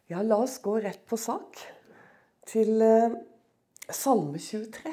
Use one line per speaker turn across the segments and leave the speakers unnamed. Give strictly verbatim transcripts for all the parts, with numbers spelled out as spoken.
Ja, la oss gå rett på sak til eh, Salme tjuetre.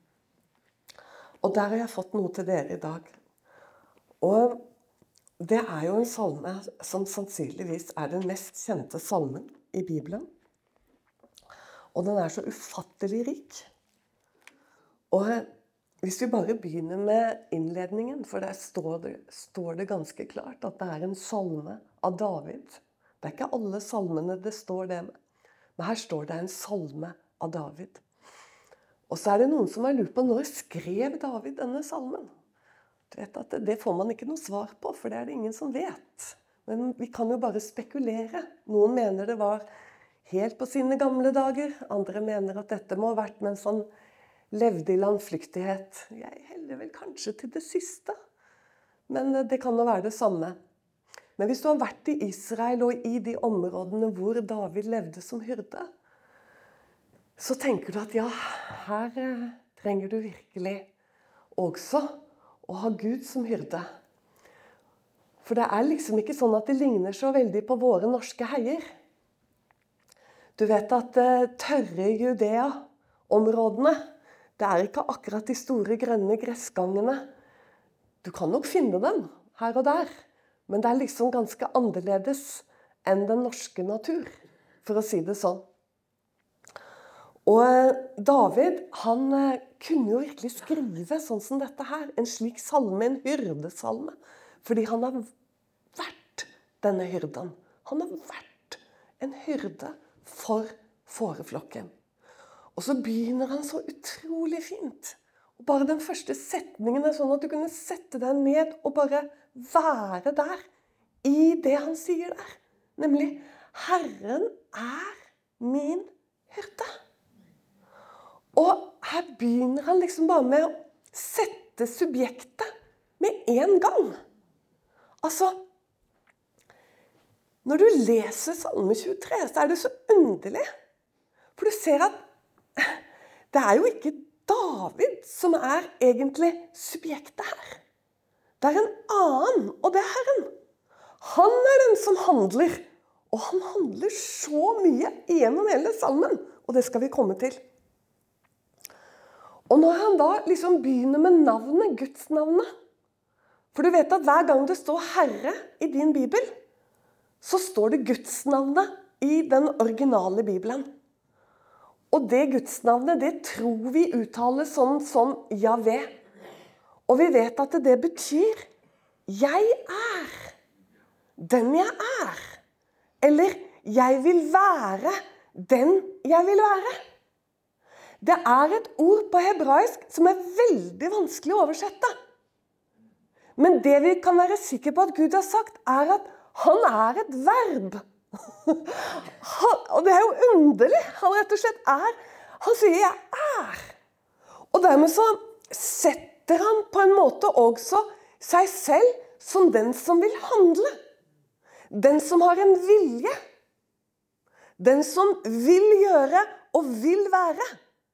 Og der har jeg fått noe til dere i dag. Og det er jo en salme som sannsynligvis er den mest kjente salmen i Bibelen. Og den er så ufattelig rik. Og hvis vi bare begynner med innledningen, for der står det, står det ganske klart at det er en salme av David. Det er ikke alle salmene det står det med. Men her står det en salme av David. Og så er det noen som har lurt på når skrev David denne salmen. Du vet at det får man ikke noe svar på, for det er det ingen som vet. Men vi kan jo bare spekulere. Noen mener det var helt på sine gamle dager. Andre mener at dette må ha vært mens han levde i landflyktighet. Jeg heller vel kanskje til det siste. Men det kan jo være det samme. Men hvis du har vært i Israel og i de områdene hvor David levde som hyrde, så tenker du at ja, her trenger du virkelig også å ha Gud som hyrde. For det er liksom ikke sånn at det ligner så veldig på våre norske heier. Du vet at tørre Judea-områdene, det er ikke akkurat de store grønne gressgangene. Du kan nok finne dem her og der, men det er liksom ganske annerledes enn den norske natur, for å si det sånn. Og David, han kunne jo virkelig skrive sånn som dette her, en slik salme, en hyrdesalme, fordi han har vært denne hyrden. Han har vært en hyrde for fåreflokken. Og så begynner han så utrolig fint. Og bare den første setningen er sånn at du kunne sette deg ned og bare være der i det han sier der. Nemlig, Herren er min hyrde. Og her begynner han liksom bare med å sette subjektet med en gang. Altså, når du leser Salme tjuetre, så er det så underlig. For du ser at det er jo ikke David som er egentlig subjektet her. Det er en annen, og det er Herren. Han er den som handler. Og han handler så mye gjennom hele salmen, og det skal vi komme til. Og når han da liksom begynner med navnet, Guds navnet, for du vet at hver gang det står Herre i din bibel, så står det Guds navnet i den originale bibelen. Og det Guds navnet, det tror vi uttaler sånn som Jahve. Og vi vet at det betyr jeg er den jeg er. Eller jeg vil være den jeg vil være. Det er et ord på hebraisk som er veldig vanskelig å oversette. Men det vi kan være sikre på at Gud har sagt, er at han er et verb. Han, og det er jo underlig. Han rett og slett er. Han sier jeg er. Og dermed så setter han på en måte også seg selv som den som vil handle. Den som har en vilje. Den som vil gjøre og vil være.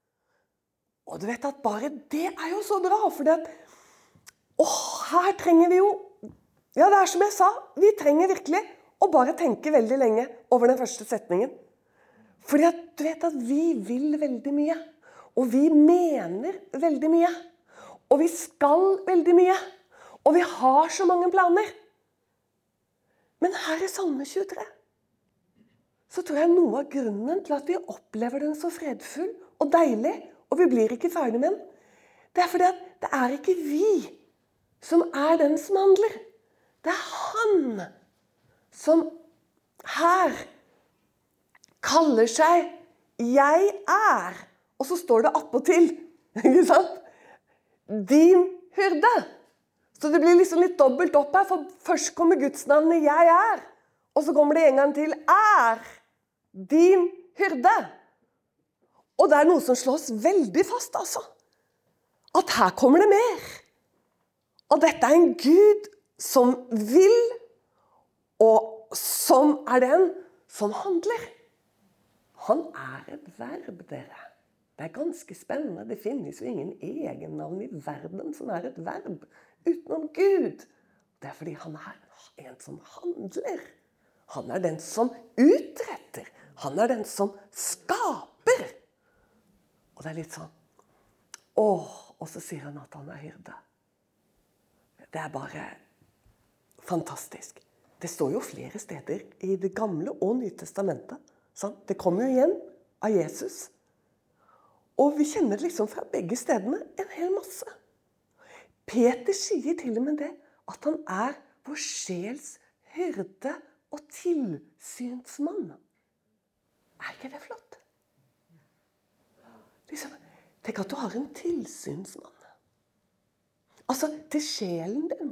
Og du vet at bare det er jo så bra, for det at, åh, her trenger vi jo, ja det er som jeg sa, vi trenger virkelig å bare tenke veldig lenge over den første setningen. Fordi at du vet at vi vil veldig mye, og vi mener veldig mye, og vi skal veldig mye, og vi har så mange planer. Men her i Salme tjuetre, så tror jeg noe av grunnen til at vi opplever den så fredfull og deilig, og vi blir ikke ferdig med den, det er fordi at det er ikke vi som er den som handler. Det er han som her kaller seg jeg er. Og så står det attpåtil, ikke sant? Din hyrde. Så det blir liksom litt dobbelt opp her, for først kommer Guds navnet jeg er, og så kommer det en gang til er din hyrde. Og det er noe som slås veldig fast, altså. At her kommer det mer. Og dette er en Gud som vil, og som er den som handler. Han er et verb, dere. Det er ganske spennende. Det finnes jo ingen egennavn i verden som er et verb utenom Gud. Det er fordi han er en som handler. Han er den som utretter. Han er den som skaper. Og det er litt sånn, åh, og så sier han at han er hyrde. Det er bare fantastisk. Det står jo flere steder i det gamle og nye testamentet. Sant? Det kommer jo igjen av Jesus. Og vi kjenner liksom fra begge stedene en hel masse. Peter sier til og med det, at han er vår sjels hyrde og tilsynsmann. Er ikke det flott? Liksom, tenk at du har en tilsynsmann. Altså, til sjelen din.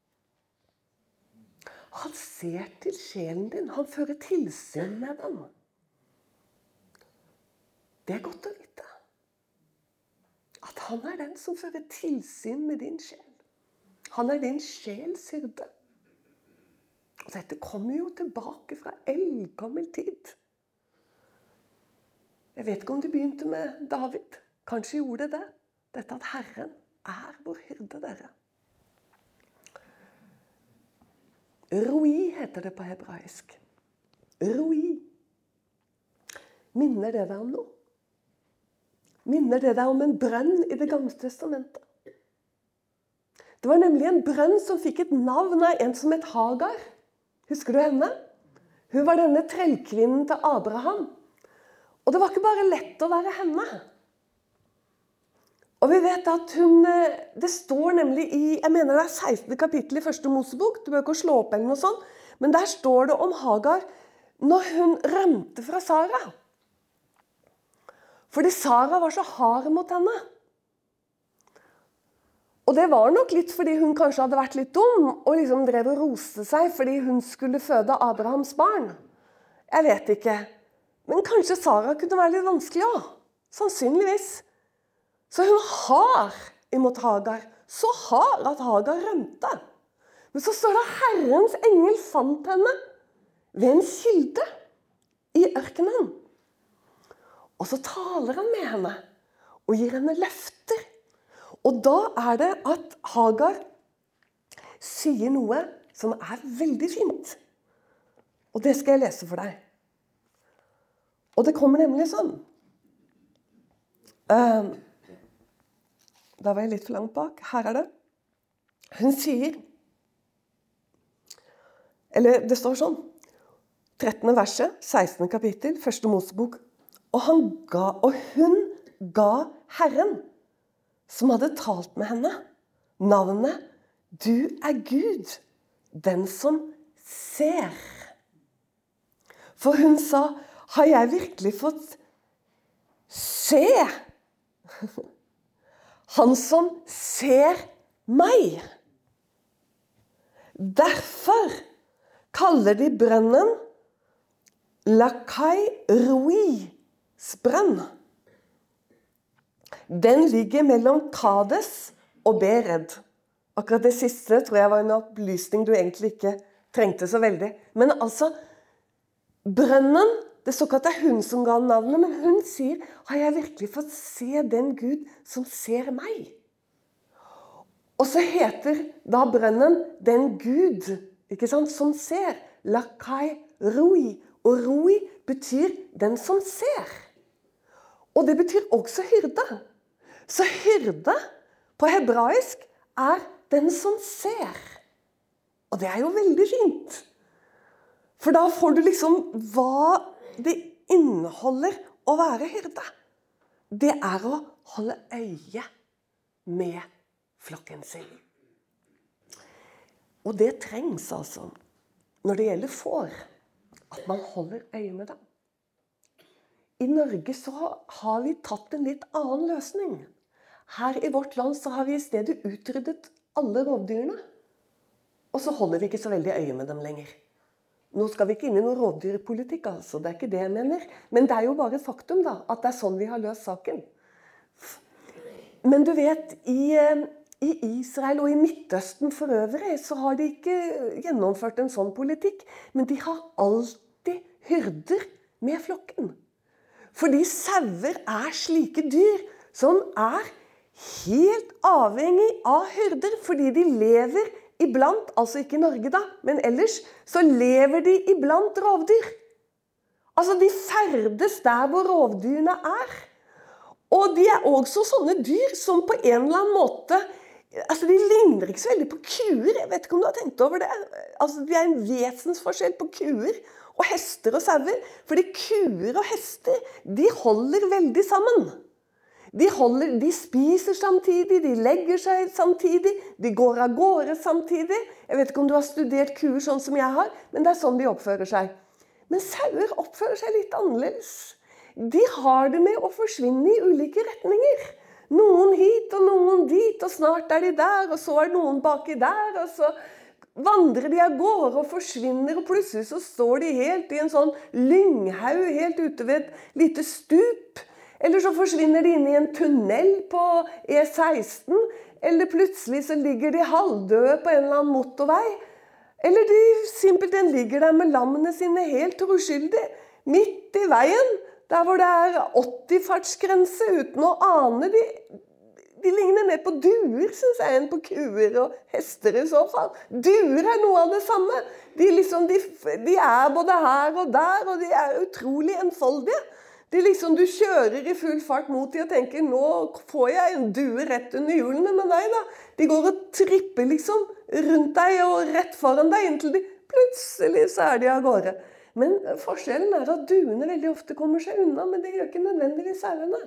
Han ser til sjelen din. Han fører tilsyn med den. Det er godt å vite. At han er den som fører tilsyn med din sjel. Han er din sjels hyrde. Og dette kommer jo tilbake fra eldgammel tid. Jeg vet ikke om det begynte med David. Kanskje gjorde det. Dette at Herren er vår hyrde, dere. Roi heter det på hebraisk. Roi. Minner det deg om noe? Minner det deg om en brønn i det gamle testamentet? Det var nemlig en brønn som fikk et navn av en som het Hagar. Husker du henne? Hun var denne trellkvinnen til Abraham. Og det var ikke bare lett å være henne. Og vi vet at hun, det står nemlig i, jeg mener det er sekstende kapittel i første Mosebok, du bør ikke slå opp eller noe sånt, men der står det om Hagar når hun rømte fra Sara. Fordi Sara var så hard mot henne. Og det var nok litt fordi hun kanskje hadde vært litt dum, og liksom drev og roste seg fordi hun skulle føde Abrahams barn. Jeg vet ikke. Men kanskje Sara kunne være litt vanskelig også. Sannsynligvis. Så hun har imot Hagar. Så har at Hagar rømte. Men så står det at Herrens engel fant henne ved en kilde i ørkenen. Og så taler han med henne og gir henne løfter. Og da er det at Hagar sier noe som er veldig fint. Og det skal jeg lese for deg. Og det kommer nemlig sånn. Uh, da var jeg litt for langt bak. Her er det. Hun sier, eller det står sånn, trettende verset, sekstende kapittel, første Mosebok. Og, han ga, og hun ga Herren, som hadde talt med henne, navnet, du er Gud, den som ser. For hun sa, har jeg virkelig fått se han som ser meg? Derfor kaller de brønnen Lakai Rois brønn. Den ligger mellom Kades og Bered. Akkurat det siste tror jeg var en opplysning du egentlig ikke trengte så veldig. Men altså, brønnen, det står ikke at det er hun som ga navnet, men hun sier, har jeg virkelig fått se den Gud som ser meg? Og så heter da brønnen den Gud, ikke sant, som ser. Lakai Roi. Og Roi betyr den som ser. Og det betyr også hyrde. Så hyrde på hebraisk er den som ser. Og det er jo veldig fint. For da får du liksom hva det inneholder å være hyrde. Det er å holde øye med flokken sin. Og det trengs altså, når det gjelder får, at man holder øye med dem. I Norge så har vi tatt en litt annen løsning. Her i vårt land så har vi i stedet utryddet alle rovdyrene. Og så holder vi ikke så veldig øye med dem lenger. Nå skal vi ikke inn i noen rovdyrpolitikk, altså. Det er ikke det jeg mener. Men det er jo bare et faktum da, at det er sånn vi har løst saken. Men du vet, i, i Israel og i Midtøsten for øvrig, så har de ikke gjennomført en sånn politikk. Men de har alltid hyrder med flokken. Fordi sauer er slike dyr som er helt avhengig av hyrder, fordi de lever iblant, altså ikke i Norge da, men ellers, så lever de iblant rovdyr. Altså, de ferdes der hvor rovdyrene er. Og de er også sånne dyr som på en eller annen måte, altså de ligner ikke så veldig på kuer. Jeg vet ikke om du har tenkt over det. Altså, det er en vesensforskjell på kuer og hester og sauer. Fordi kuer og hester, de holder veldig sammen. De, holder, de spiser samtidig, de legger seg samtidig, de går av gårde samtidig. Jeg vet ikke om du har studert kuer sånn som jeg har, men det er sånn de oppfører seg. Men sauer oppfører seg litt annerledes. De har det med å forsvinne i ulike retninger. Noen hit og noen dit, og snart er de der, og så er noen baki der, og så vandrer de av gårde og forsvinner, og plutselig så står de helt i en sånn lynghaug, helt ute ved et lite stup. Eller så forsvinner de inn i en tunnel på E seksten, eller plutselig så ligger de halvdøde på en eller annen motorvei. Eller de simpelthen ligger der med lammene sine helt uskyldig, midt i veien, der hvor det er åtti-fartsgrense uten å ane. De, de ligner mer på duer, synes jeg, enn på kuer og hester i så fall. Duer er noe av det samme. De, liksom, de, de er både her og der, og de er utrolig enfoldige. De liksom, du kjører i full fart mot de og tenker, nå får jeg en due rett under hjulene med deg da. De går og tripper liksom rundt deg og rett foran deg, inntil de plutselig så er de av gårde. Men forskjellen er at duene veldig ofte kommer seg unna, men det gjør ikke nødvendigvis sauene.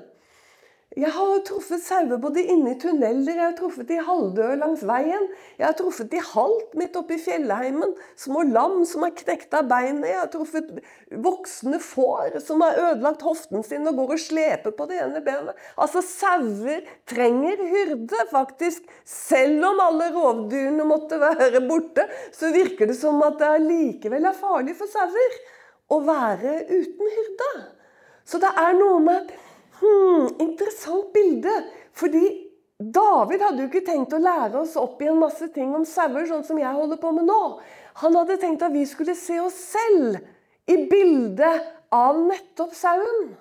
Jeg har truffet sauer både inne i tunneler, jeg har truffet de halvdøde langs veien, jeg har truffet de halvt midt oppe i fjellheimen, små lam som har knekt av beinet, jeg har truffet voksne får som har ødelagt hoften sin og går og sleper på det ene benet. Altså sauer trenger hyrde faktisk, selv om alle rovdyrene måtte være borte, så virker det som at det likevel er farlig for sauer å være uten hyrde. Så det er noe med Hmm, interessant bilde, fordi David hadde jo ikke tenkt å lære oss opp i en masse ting om sauer, sånn som jeg holder på med nå. Han hadde tenkt at vi skulle se oss selv i bildet av nettopp sauen.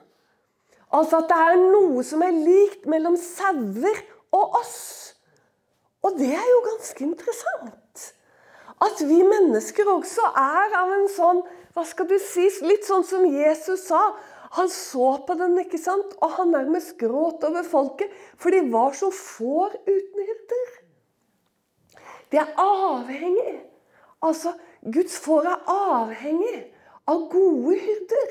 Altså at det er noe som er likt mellom sauer og oss. Og det er jo ganske interessant. At vi mennesker også er av en sånn, hva skal du si, litt sånn som Jesus sa. Han så på den, ikke sant? Og han nærmest gråt over folket, for de var så får uten hyrder. Det er avhengig. Altså, Guds får er avhengig av gode hyrder.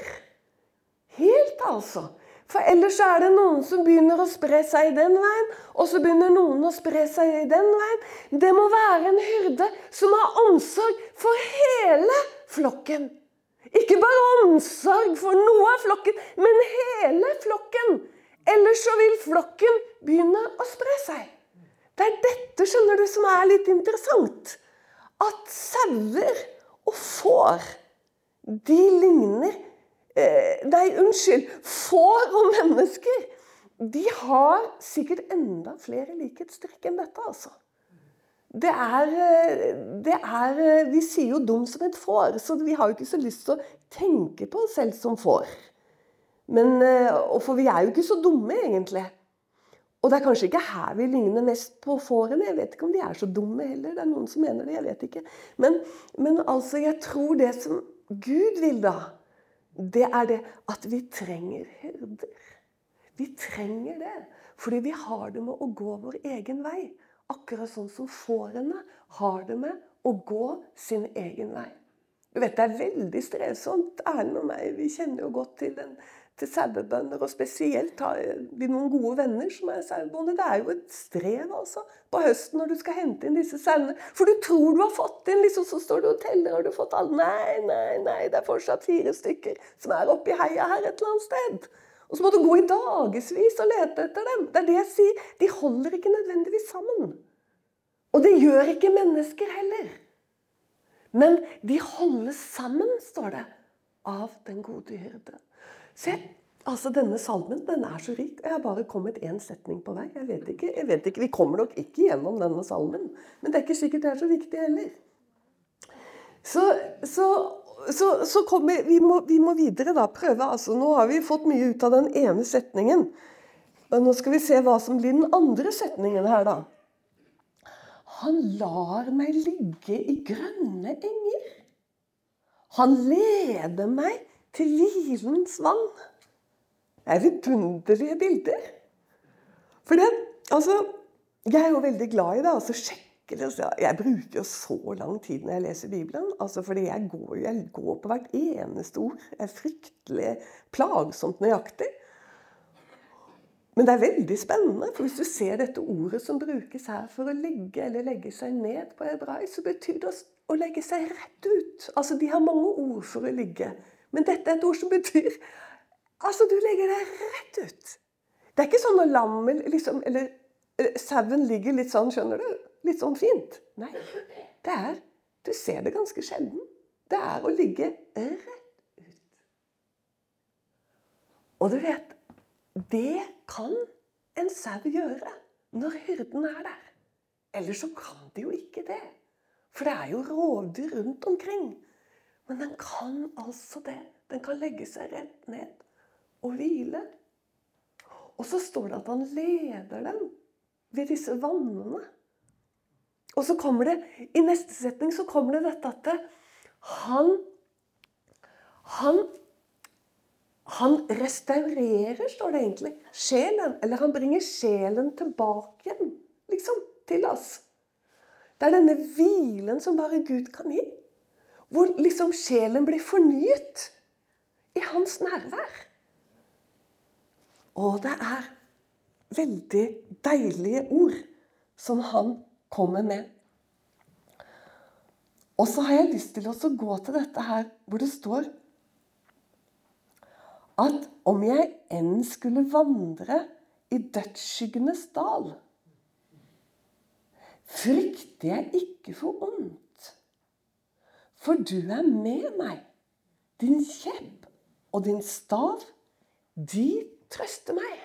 Helt altså. For ellers er det noen som begynner å spre seg i den veien, og så begynner noen å spre seg i den veien. Det må være en hyrde som har omsorg for hele flokken. Ikke bare omsorg for noe av flokken, men hele flokken. Ellers så vil flokken begynne å spre seg. Det er dette, skjønner du, som er litt interessant. At sauer og får, de ligner, eh, nei, unnskyld, får og mennesker, de har sikkert enda flere likhetstrekk enn dette, altså. Det er, det er, vi sier jo dum som et får, så vi har jo ikke så lyst til å tenke på oss selv som får. Men, for vi er jo ikke så dumme egentlig. Og det er kanskje ikke her vi ligner mest på fårene, jeg vet ikke om de er så dumme heller, det er noen som mener det, jeg vet ikke. Men, men altså, jeg tror det som Gud vil da, det er det at vi trenger hyrder. Vi trenger det, fordi vi har det med å gå vår egen vei. Akkurat sånn som fårene har det med å gå sin egen vei. Du vet, det er veldig strevsomt. Erlend og meg, vi kjenner jo godt til, den, til sauebønder, og spesielt har vi noen gode venner som er sauebønder. Det er jo et strev altså, på høsten når du skal hente inn disse sauene. For du tror du har fått inn, liksom, så står du og teller, og du har fått alle. Nei, nei, nei, det er fortsatt fire stykker som er oppe i heia her et eller annet sted. Og så må du gå i dagesvis og lete etter dem. Det er det jeg sier. De holder ikke nødvendigvis sammen. Og det gjør ikke mennesker heller. Men de holdes sammen, står det, av den gode hyrde. Se, altså denne salmen, den er så rik. Jeg har bare kommet en setning på vei. Jeg vet ikke, jeg vet ikke. Vi kommer nok ikke gjennom denne salmen. Men det er ikke sikkert det er så viktig heller. Så... så Så, så kommer, vi, må, vi må videre da prøve, altså nå har vi fått mye ut av den ene setningen. Og nå skal vi se hva som blir den andre setningen her da. Han lar meg ligge i grønne enger. Han leder meg til hvilens vann. Det er vidunderlige bilder. For det, altså, jeg er jo veldig glad i det, altså sjekke det. Jeg bruker jo så lang tid når jeg leser Bibelen, altså fordi jeg går, jeg går på hvert eneste ord. Det er fryktelig plagsomt nøyaktig. Men det er veldig spennende, for hvis du ser dette ordet som brukes her for å ligge eller legge seg ned på hebraisk, så betyr det å legge seg rett ut. Altså, de har mange ord for å ligge. Men dette er et ord som betyr, altså, du legger deg rett ut. Det er ikke sånn at lammen, liksom, eller, eller sauen ligger litt sånn, skjønner du? Litt sånn fint. Nei, det er, du ser det ganske sjelden. Det er å ligge rett ut. Og du vet, det kan en sau gjøre når hyrden er der. Ellers så kan de jo ikke det. For det er jo rovdyr rundt omkring. Men den kan altså det. Den kan legge seg rett ned og hvile. Og så står det at han leder dem ved disse vannene. Og så kommer det, i neste setning så kommer det dette at det, han, han, han restaurerer, står det egentlig, sjelen. Eller han bringer sjelen tilbake igjen, liksom, til oss. Det er denne hvilen som bare Gud kan gi. Hvor liksom sjelen blir fornyet i hans nærvær. Og det er veldig deilige ord som han kommer med. Og så har jeg lyst til å gå til dette her, hvor det står at om jeg enn skulle vandre i dødsskyggenes dal, frykter jeg ikke for ondt. For du er med meg, din kjepp og din stav, de trøster meg.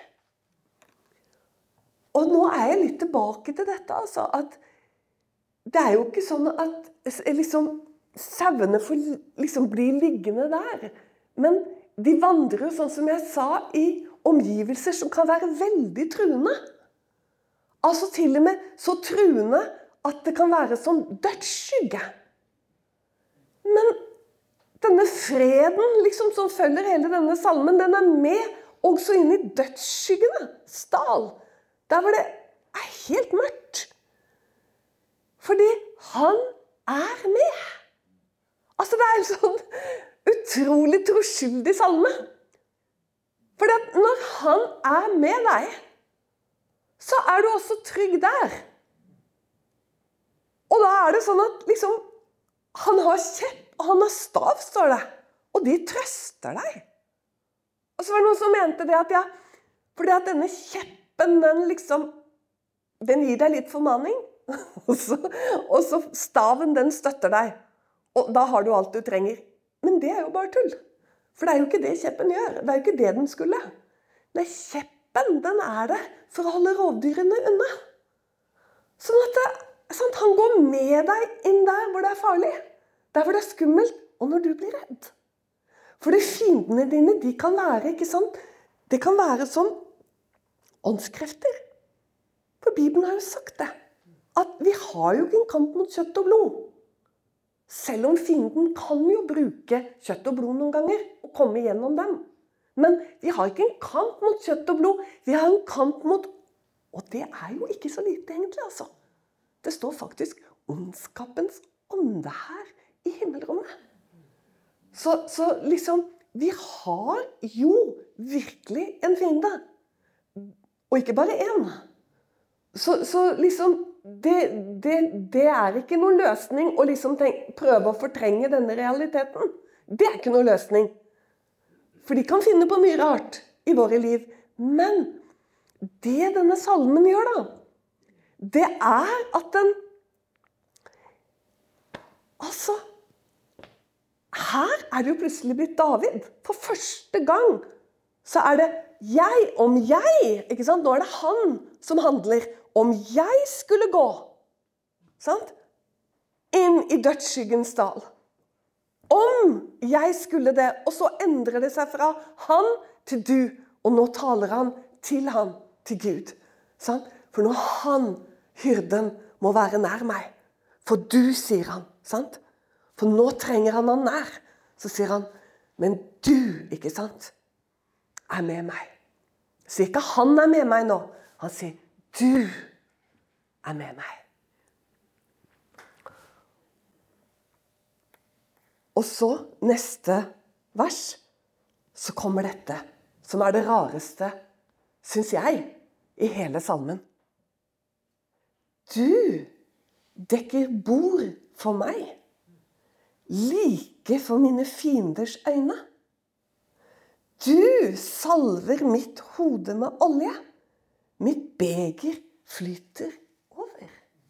Og nå er jeg litt tilbake til dette, altså, at det er jo ikke sånn at liksom, sauene får liksom bli liggende der. Men de vandrer jo sånn som jeg sa, i omgivelser som kan være veldig truende. Altså til og med så truende at det kan være som dødsskygge. Men denne freden liksom, som følger hele denne salmen, den er med også inn i dødsskyggene, dal. Der hvor det er helt mørkt. Fordi han er med. Altså det er en sånn utrolig troskyldig salme. Fordi at når han er med deg, så er du også trygg der. Og da er det sånn at liksom, han har kjepp, og han har stav, står det. Og de trøster deg. Og så var det noen som mente det at, ja, fordi at denne kjeppen, den liksom, den gir deg litt formaning. Og så, og så staven, den støtter deg. Og da har du alt du trenger. Men det er jo bare tull. For det er jo ikke det kjeppen gjør. Det er jo ikke det den skulle. Nei, kjeppen, den er det for å holde rovdyrene unna. Sånn at det, sant, han går med deg inn der hvor det er farlig. Der hvor det er skummelt, og når du blir redd. For de fiendene dine, de kan være, ikke sant? Det kan være som åndskrefter. For Bibelen har jo sagt det. At vi har jo ikke en kamp mot kjøtt og blod. Selv om fienden kan jo bruke kjøtt og blod noen ganger, og komme gjennom dem. Men vi har ikke en kamp mot kjøtt og blod, vi har en kamp mot, og det er jo ikke så lite egentlig, altså. Det står faktisk ondskapens ånde her i himmelrommet. Så, så liksom, vi har jo virkelig en fiende. Og ikke bare en. Så, så liksom, det, det, det er ikke noen løsning å liksom tenke, prøve å fortrenge denne realiteten. Det er ikke noen løsning. For de kan finne på mye rart i våre liv. Men det denne salmen gjør da, det er at den, altså, her er det jo plutselig blitt David. For første gang så er det jeg, om jeg, ikke sant? Nå er det han som handler. Om jeg skulle gå, sant? Inn i dødsskyggens dal. Om jeg skulle det, og så endrer det seg fra han til du, og nå taler han til han, til Gud. Sant? For når han, hyrden, må være nær meg. For du, sier han, sant? For nå trenger han han nær. Så sier han, Men du, ikke sant, er med meg. Så ikke han er med meg nå. Han sier, du er med meg. Og så, neste vers, så kommer dette, som er det rareste, synes jeg, i hele salmen. Du dekker bord for meg, like for mine fienders øyne. Du salver mitt hode med olje. Mitt beger flyter over.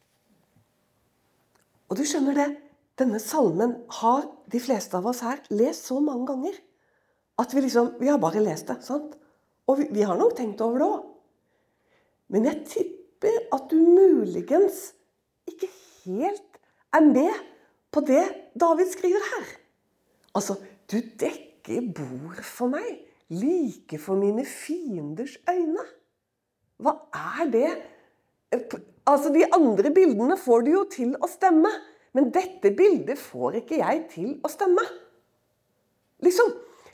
Og du skjønner det, denne salmen har de fleste av oss her lest så mange ganger, at vi liksom, vi har bare lest det, sant? Og vi, vi har nok tenkt over det også. Men jeg tipper at du muligens ikke helt er med på det David skriver her. Altså, du dekker bord for meg, like for mine fienders øyne. Hva er det? Altså, de andre bildene får du jo til å stemme, men dette bildet får ikke jeg til å stemme. Liksom,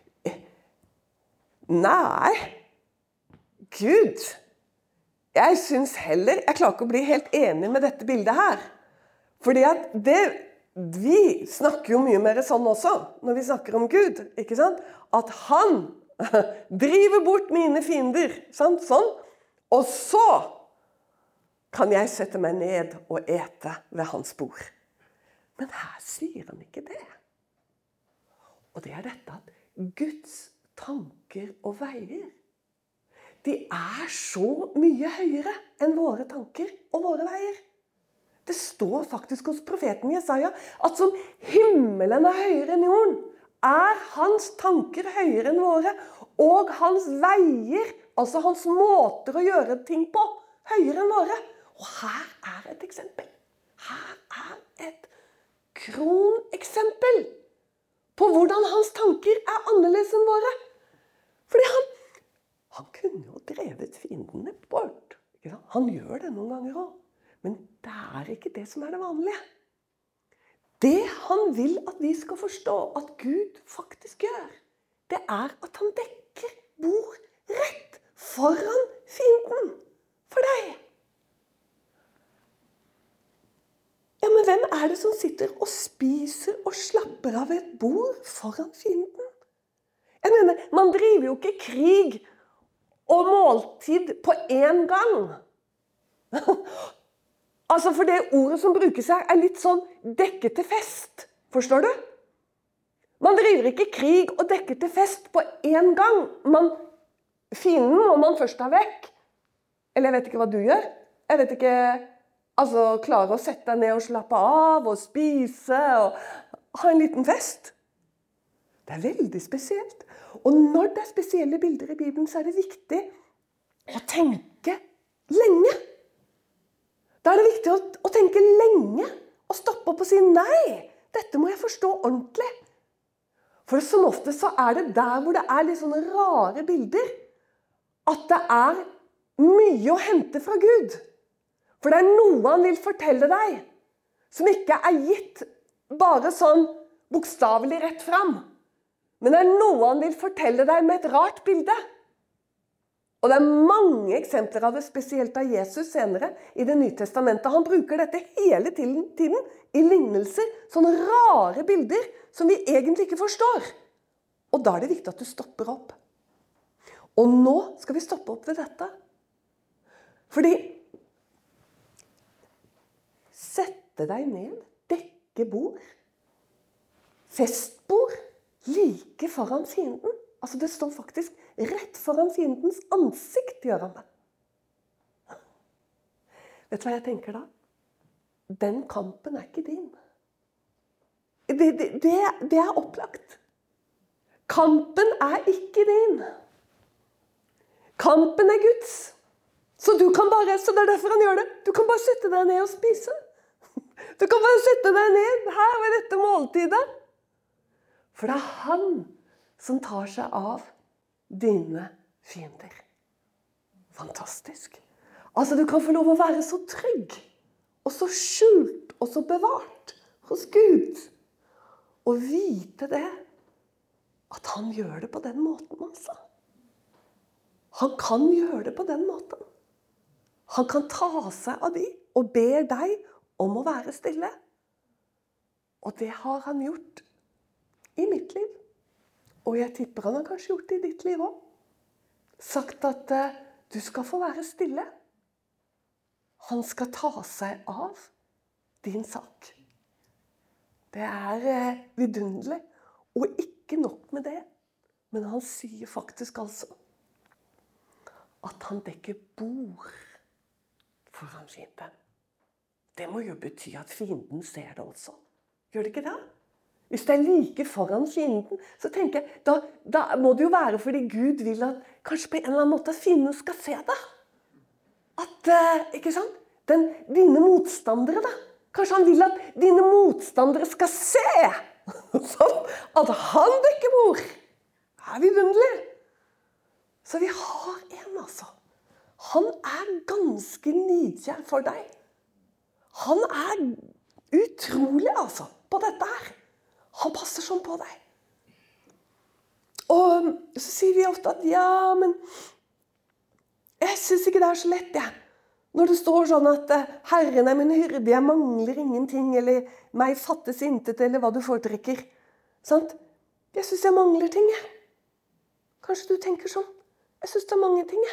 nei, Gud, jeg synes heller, jeg klarer ikke å bli helt enig med dette bildet her. Fordi at det, vi snakker jo mye mer sånn også, når vi snakker om Gud, ikke sant? At han driver bort mine fiender, sant? Sånn. Og så kan jeg sette meg ned og ete ved hans bord. Men her sier han ikke det. Og det er dette at Guds tanker og veier, de er så mye høyere enn våre tanker og våre veier. Det står faktisk hos profeten Jesaja at som himmelen er høyere enn jorden, er hans tanker høyere enn våre, og hans veier, altså hans måter å gjøre ting på, høyere enn våre. Og her er et eksempel. Her er et kroneksempel på hvordan hans tanker er annerledes enn våre. Fordi han, han kunne jo drevet fiendene bort. Ikke sant? Han gjør det noen ganger også. Men det er ikke det som er det vanlige. Det han vil at vi skal forstå at Gud faktisk gjør, det er at han dekker bord rett foran fienden for deg. Ja, men hvem er det som sitter og spiser og slapper av et bord foran fienden? Jeg mener, man driver jo ikke krig og måltid på en gang. Altså, for det ordet som brukes her er litt sånn dekket til fest. Forstår du? Man driver ikke krig og dekker til fest på en gang. Man, fienden må man først ha vekk. Eller jeg vet ikke hva du gjør. Jeg vet ikke, altså, klare å sette deg ned og slappe av og spise og ha en liten fest. Det er veldig spesielt. Og når det er spesielle bilder i Bibelen, så er det viktig å tenke lenge. Da er det viktig å, å tenke lenge og stoppe opp og si nei, dette må jeg forstå ordentlig. For som ofte så er det der hvor det er litt sånne rare bilder, at det er mye å hente fra Gud. For det er noe han vil fortelle deg, som ikke er gitt bare sånn bokstavelig rett fram. Men det er noe han vil fortelle deg med et rart bilde. Og det er mange eksempler av det, spesielt av Jesus senere i Det nye testamentet. Han bruker dette hele tiden i lignelser, sånne rare bilder som vi egentlig ikke forstår. Og da er det viktig at du stopper opp. Og nå skal vi stoppe opp ved dette. Fordi sette deg ned, dekke bord, festbord, like foran fienden. Altså det står faktisk rett foran fiendens ansikt, gjør han det. Vet du hva jeg tenker da? Den kampen er ikke din. Det, det, det, det er opplagt. Kampen er ikke din. Kampen er Guds. Så du kan bare, så det er derfor han gjør det. Du kan bare sette deg ned og spise. Du kan bare sette deg ned her ved dette måltidet. For det er han som tar seg av dine fiender. Fantastisk. Altså, du kan få lov å være så trygg, og så skjult, og så bevart hos Gud. Og vite det, at han gjør det på den måten, altså. Han kan gjøre det på den måten. Han kan ta seg av de og ber deg om å være stille. Og det har han gjort i mitt liv. Og jeg tipper han har kanskje gjort det i ditt liv også. Sagt at uh, du skal få være stille. Han skal ta seg av din sak. Det er uh, vidunderlig. Og ikke nok med det. Men han sier faktisk altså at han dekker bord foran fienden. Det må jo bety at fienden ser det også. Gjør det ikke det? Hvis det er like foran fienden, så tenker jeg, da, da må det jo være fordi Gud vil at, kanskje på en eller annen måte, at fienden skal se det. At, eh, ikke sant? Den, dine motstandere da. Kanskje han vil at dine motstandere skal se. Sånn at han dekker bord. Det er vidunderlig. Så vi har en, altså. Han er ganske nidkjær for deg. Han er utrolig, altså, på dette her. Han passer sånn på deg. Og så sier vi ofte at, ja, men jeg synes ikke det er så lett, jeg. Når det står sånn at Herren er min hyrde, jeg mangler ingenting, eller meg fattes intet, eller hva du foretrekker. Sant? Jeg synes jeg mangler ting, jeg. Kanskje du tenker sånn. Jeg synes det er mange ting, jeg.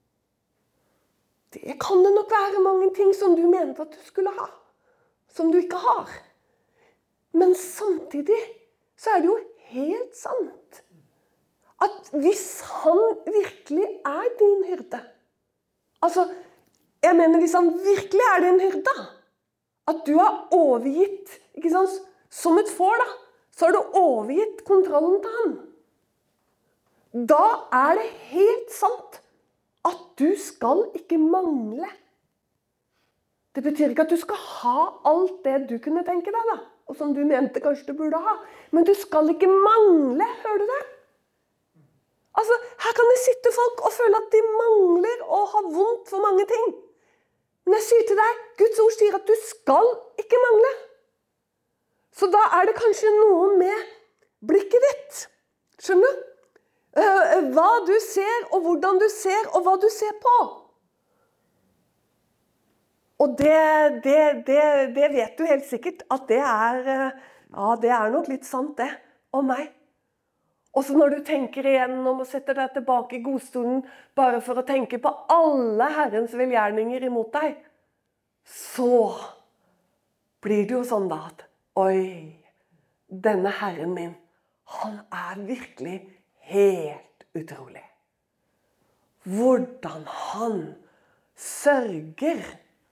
Det kan det nok være mange ting som du mente at du skulle ha, som du ikke har. Men samtidig så er det jo helt sant at hvis han virkelig er din hyrde, altså, jeg mener hvis han virkelig er din hyrde, at du har overgitt, ikke sant, som et får da, så har du overgitt kontrollen til han. Da er det helt sant at du skal ikke mangle. Det betyr ikke at du skal ha alt det du kunne tenke deg da, og som du mente kanskje du burde ha. Men du skal ikke mangle, hører du det? Altså, her kan det sitte folk og føle at de mangler og har vondt for mange ting. Men jeg sier til deg, Guds ord sier at du skal ikke mangle. Så da er det kanskje noe med blikket ditt. Skjønner du? Hva du ser, og hvordan du ser, og hva du ser på. Og det, det, det, det vet du helt sikkert, at det er, ja, det er nok litt sant det, om meg. Og så når du tenker igjennom og setter deg tilbake i godstolen, bare for å tenke på alle Herrens velgjerninger imot deg, så blir det jo sånn da at, oi, denne Herren min, han er virkelig helt utrolig. Hvordan han sørger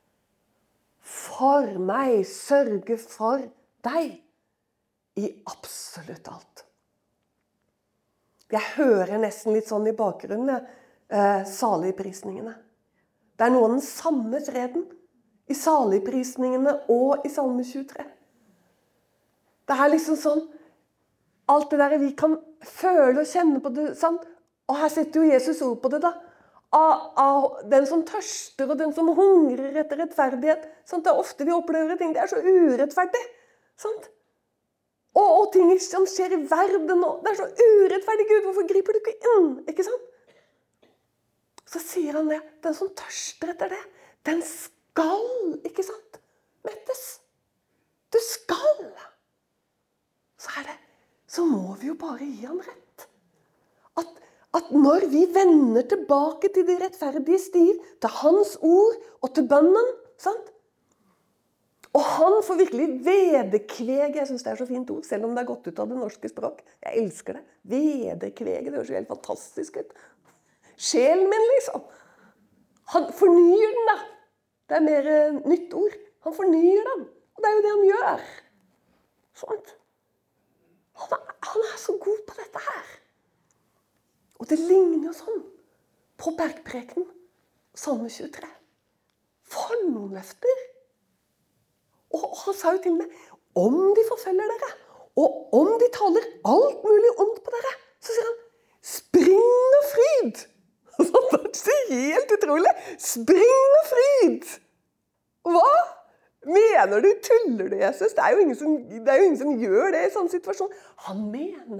for meg, sørger for deg i absolutt alt. Jeg hører nesten litt sånn i bakgrunnen, eh, saligprisningene. Det er noe av den samme freden i saligprisningene og i Salme tjuetre. Det er liksom sånn, alt det der vi kan føle og kjenne på det, sant? Og her setter jo Jesus ord på det da. Av, av den som tørster og den som hungrer etter rettferdighet. Sant? Det er ofte vi opplever ting, det er så urettferdig. Sant? Og, og ting som skjer i verden, og det er så urettferdig, Gud, hvorfor griper du ikke inn? Ikke sant? Så sier han det, den som tørster etter det, den skal, ikke sant, mettes. Du skal. Så er det, så må vi jo bare gi han rett. At, at når vi vender tilbake til de rettferdige stier, til hans ord og til bønnen, sant? Og han får virkelig vederkvege, jeg synes det er så fint ord, selv om det er gått ut av det norske språk. Jeg elsker det. Vederkvege, det høres jo helt fantastisk ut. Sjelen min, liksom. Han fornyer den da. Det er mer uh, nytt ord. Han fornyer den. Og det er jo det han gjør. Sånt. Han er, han er så god på dette her. Og det ligner jo sånn på bergprekenen, Salme tjuetre. For noen løfter. Og han sa jo til meg, om de forfølger dere, og om de taler alt mulig ondt på dere, så sier han, spring og fryd. Det er helt utrolig. Spring og fryd. Hva? Mener du, tuller du, Jesus? Det er jo ingen som, det er jo ingen som gjør det i sånn situasjon. Han mener det.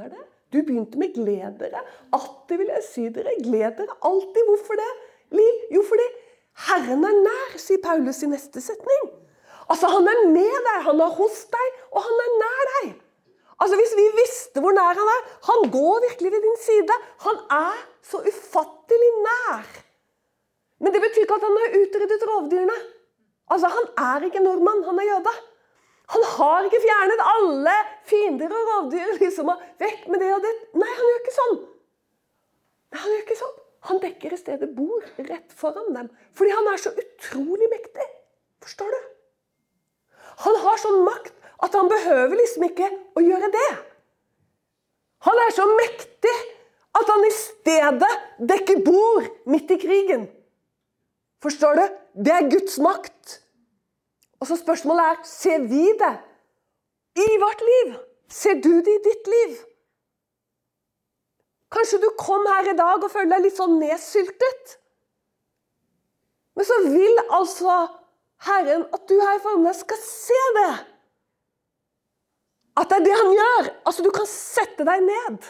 Du begynte med gled dere. Alltid vil jeg si dere, gled dere. Alltid. Hvorfor det? Liv? Jo, fordi Herren er nær, sier Paulus i neste setning. Altså, han er med deg, han er hos deg, og han er nær deg. Altså, hvis vi visste hvor nær han er, han går virkelig ved din side. Han er så ufattelig nær. Men det betyr ikke at han har utryddet rovdyrene. Altså, han er ikke nordmann, han er jøde. Han har ikke fjernet alle fiender og rovdyr, liksom, og vekk med det og det. Nei, han gjør ikke sånn. Nei, han gjør ikke sånn. Han dekker i stedet bord rett foran dem, fordi han er så utrolig mektig. Forstår du? Han har sånn makt at han behøver liksom ikke å gjøre det. Han er så mektig at han i stedet dekker bord midt i krigen. Forstår du? Det er Guds makt. Og så spørsmålet er, ser vi det i vårt liv? Ser du det i ditt liv? Kanskje du kom her i dag og føler deg litt sånn nedsyltet. Men så vil altså Herren at du her i formiddag skal se det. At det er det han gjør. Altså du kan sette deg ned.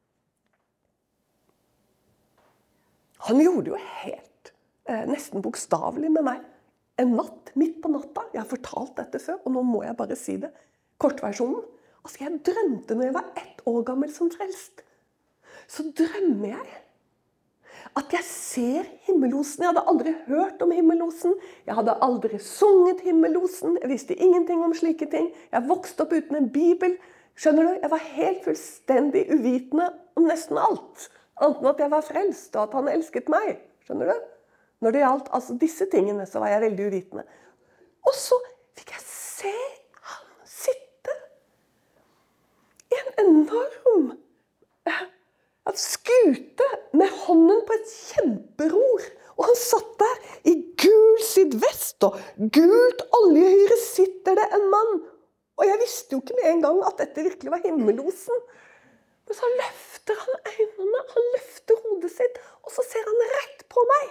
Han gjorde jo helt, eh, nesten bokstavelig med meg. En natt, midt på natta. Jeg har fortalt dette før, og nå må jeg bare si det. Kortversjonen. Altså jeg drømte når jeg var ett år gammel som frelst. Så drømmer jeg at jeg ser himmellosen. Jeg hadde aldri hørt om himmellosen. Jeg hadde aldri sunget himmellosen. Jeg visste ingenting om slike ting. Jeg vokste opp uten en bibel. Skjønner du? Jeg var helt fullstendig uvitende om nesten alt. Annet enn at jeg var frelst, og at han elsket meg. Skjønner du? Når det gjaldt altså disse tingene, så var jeg veldig uvitende. Og så fikk jeg se han sitte i en enorm at skute med hånden på et kjemperor. Og han satt der i gul sydvest og gult oljehyre sitter det en mann. Og jeg visste jo ikke med en gang at dette virkelig var himmellosen. Men så løfter han øynene, han løfter hodet sitt, og så ser han rett på meg.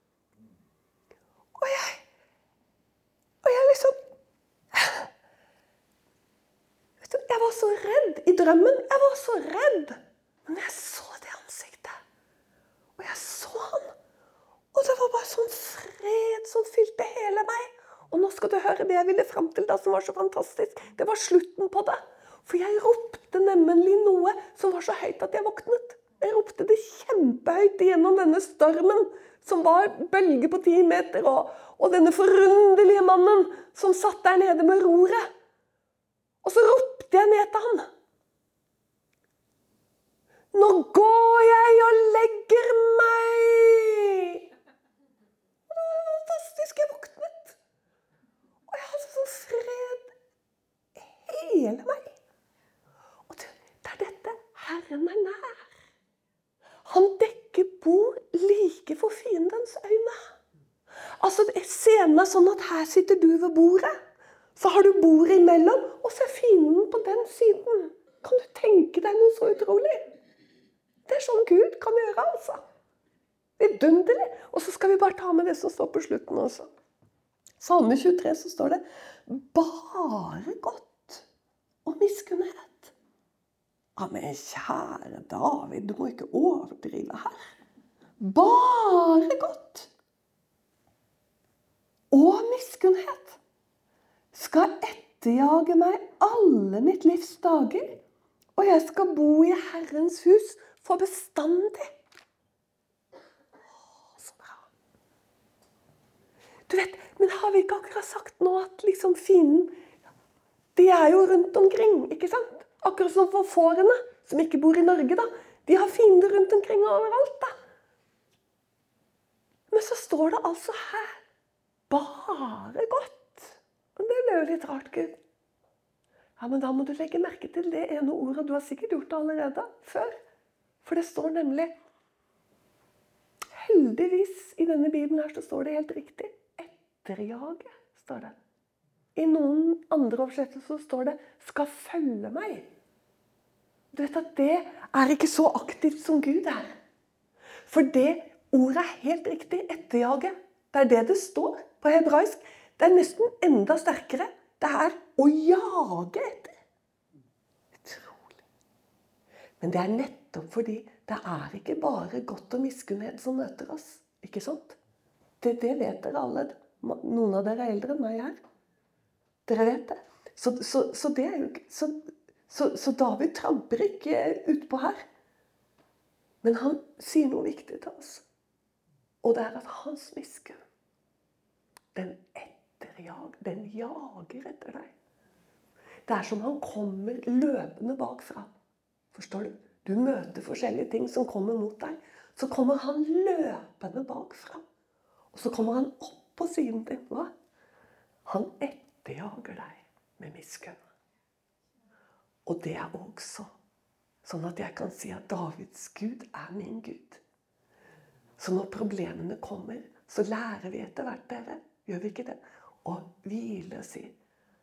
Og jeg, og jeg liksom, vet du, jeg var så redd i drømmen, jeg var så redd. Men jeg så det ansiktet, og jeg så han, og det var bare sånn fred som fylte hele meg. Og nå skal du høre det jeg ville frem til da, som var så fantastisk. Det var slutten på det. For jeg ropte nemlig noe som var så høyt at jeg våknet. Jeg ropte det kjempehøyt gjennom denne stormen, som var bølge på ti meter, og, og denne forunderlige mannen som satt der nede med roret. Og så ropte jeg ned til han. Nå går jeg og legger meg. Og det var fantastisk, jeg våknet. Og jeg hadde sånn fred i hele meg. Og det, det er dette, Herren er nær. Han dekker bord like for fiendens øyne. Altså, scenen er sånn at her sitter du ved bordet. Så har du bordet imellom, og så er fienden på den siden. Kan du tenke deg noe så utrolig? Det er sånn Gud kan gjøre, altså. Vidunderlig. Og så skal vi bare ta med det som står på slutten også. Salme tjuetre så står det, bare godt og miskunnhet. Ja, men kjære David, du må ikke overdrive her. Bare godt og miskunnhet skal etterjage meg alle mitt livs dager, og jeg skal bo i Herrens hus for bestandig. Åh, så bra. Du vet, men har vi ikke akkurat sagt nå at liksom fienden, de er jo rundt omkring, ikke sant? Akkurat som for fårene, som ikke bor i Norge da. De har fiender rundt omkring overalt da. Men så står det altså her, bare godt. Og det er jo litt rart, Gud. Ja, men da må du legge merke til det ene ordet. Du har sikkert gjort det allerede før. For det står nemlig, heldigvis i denne Bibelen her så står det helt riktig, etterjage, står det. I noen andre oversettelser står det, skal følge meg. Du vet at det er ikke så aktivt som Gud er. For det ordet er helt riktig, etterjage. Det er det det står på hebraisk. Det er nesten enda sterkere. Det er å jage etter. Utrolig. Men det er nettopp fordi det er ikke bare godt og miskunnhet som møter oss. Ikke sant? Det, det vet dere alle. Noen av dere er eldre enn meg her. Dere vet det. Så, så, så, det er jo ikke, så, så, så David tramper ikke utpå her. Men han sier noe viktig til oss. Og det er at hans miskunn, den etterjag, den jager etter deg. Det er som han kommer løpende bakfra. Forstår du? Du møter forskjellige ting som kommer mot deg. Så kommer han løpende bakfra. Og så kommer han opp på siden din. Hva? Han etterjager deg med miskunn. Og det er også sånn at jeg kan si at Davids Gud er min Gud. Så når problemene kommer, så lærer vi etter hvert dere. Gjør vi ikke det? Og hvile og si.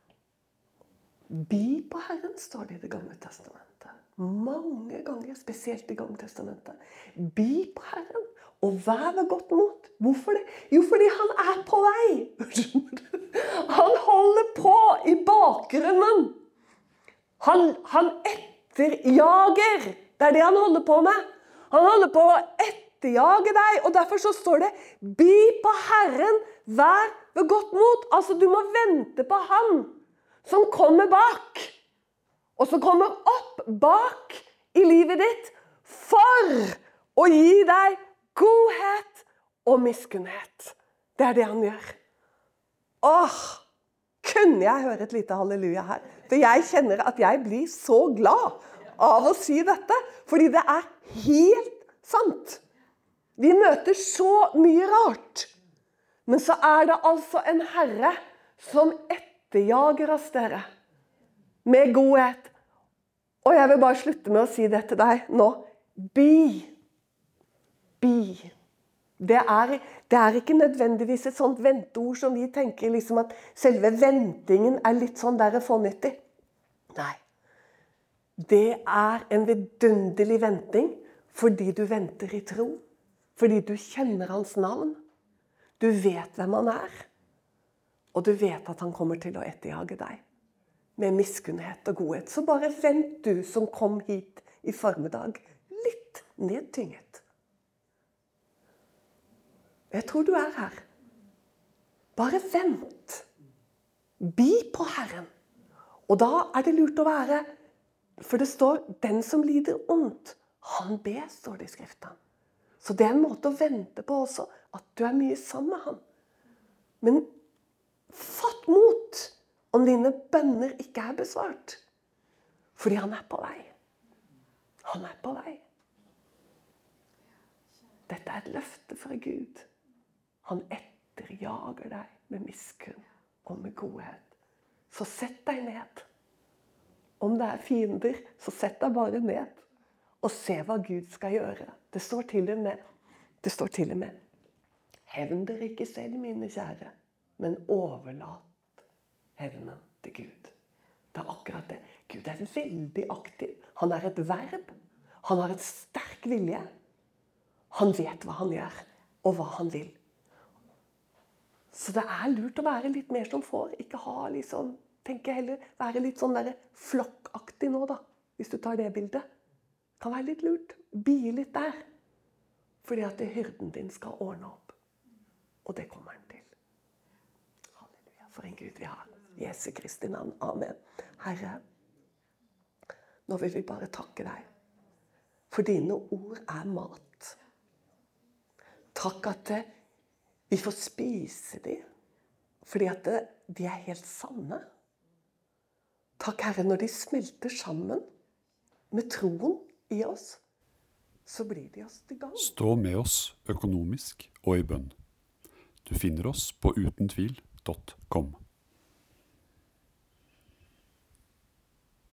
Bi på Herren, står det i det gamle testamentet. Mange ganger, spesielt i gamle testamentet. Bi på Herren, og vær ved godt mot. Hvorfor det? Jo, fordi han er på vei. Han holder på i bakgrunnen. Han, han etterjager. Det er det han holder på med. Han holder på å etterjage deg, og derfor så står det, bi på Herren, vær ved godt mot. Altså, du må vente på han som kommer bak, og som kommer opp bak i livet ditt, for å gi deg godhet og miskunnhet. Det er det han gjør. Åh, kunne jeg høre et lite halleluja her? For jeg kjenner at jeg blir så glad av å si dette, fordi det er helt sant. Vi møter så mye rart, men så er det altså en Herre som etterjager oss, dere, med godhet. Og jeg vil bare slutte med å si det til deg nå. Bi. Bi. Det er, det er ikke nødvendigvis et sånt venteord som vi tenker liksom at selve ventingen er litt sånn der fornyttig. Nei. Det er en vidunderlig venting fordi du venter i tro. Fordi du kjenner hans navn. Du vet hvem han er. Og du vet at han kommer til å etterjage deg. Med miskunnhet og godhet. Så bare vent du som kom hit i formiddag. Litt nedtynget. Jeg tror du er her. Bare vent. Bi på Herren. Og da er det lurt å være, for det står, den som lider ondt, han ber, står det i skriften. Så det er en måte å vente på også, at du er mye sammen med han. Men fatt mot om dine bønner ikke er besvart. Fordi han er på vei. Han er på vei. Dette er et løfte fra Gud. Han etterjager deg med miskunn og med godhet. Så sett deg ned. Om det er fiender, så sett deg bare ned. Og se hva Gud skal gjøre. Det står til og med, det står til og med, hevn dere ikke selv, mine kjære, men overlat hevnen til Gud. Det er akkurat det. Gud er veldig aktiv. Han er et verb. Han har et sterk vilje. Han vet hva han gjør, og hva han vil. Så det er lurt å være litt mer som får. Ikke ha liksom, tenk heller, være litt sånn der flokkaktig nå da, hvis du tar det bildet. Det kan være litt lurt. Bie litt der. Fordi at det hyrden din skal ordne opp. Og det kommer han til. Halleluja, for en Gud vi har. Jesu Kristi navn. Amen. Herre, nå vil vi bare takke deg. For dine ord er mat. Takk at vi får spise dem. Fordi at de er helt sanne. Takk, Herre, når de smelter sammen med troen i oss, så blir de oss til gang.
Stå med oss økonomisk og i bønn. Du finner oss på utentvil punktum com.